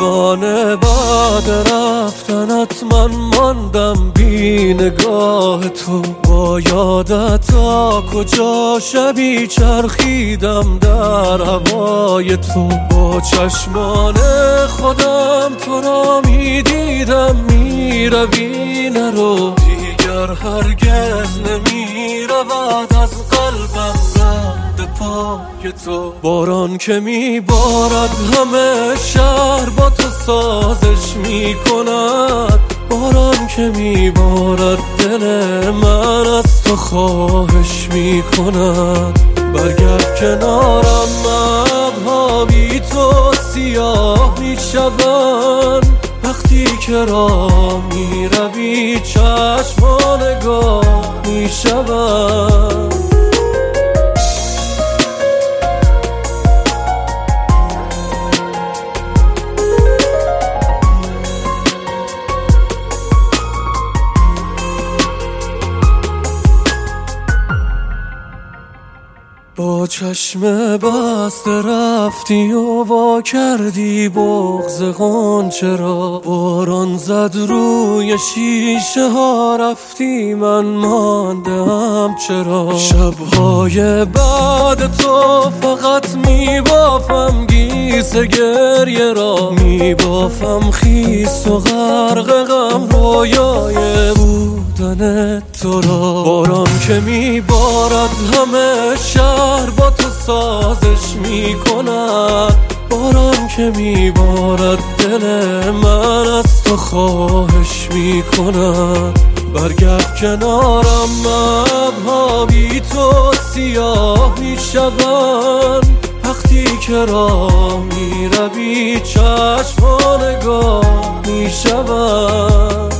پروانه بعد رفتنت من ماندم بی نگاه تو. با یادت تا کجا شبی چرخیدم در هوای تو. با چشمان خودم تو را میدیدم میروی نرو. دیگر هرگز نمیرود از قلبم رد پای تو. باران که میبارد همه شهر با تو سازش میکند. باران که میبارد دل من از تو خواهش میکند. برگرد کنارم ابرها بی تو سیاه میشوند. وقتی که راه میروی چشم نگاه میشوند. با چشم بسته رفتی و وا کردی بغض غنچه را. باران زد روی شیشه ها رفتی من ماندم چرا. شبهای بعد تو فقط میبافم گیس گریه را. میبافم خیس و غرق غم رویای بودن تو را. باران که میبارد همه شهر با تو سازش میکند. باران که میبارد دل من از تو خواهش میکند. برگرد کنارم ابرها بی تو سیاه میشوند. وقتی که راه میروی چشم نگاه میشوند.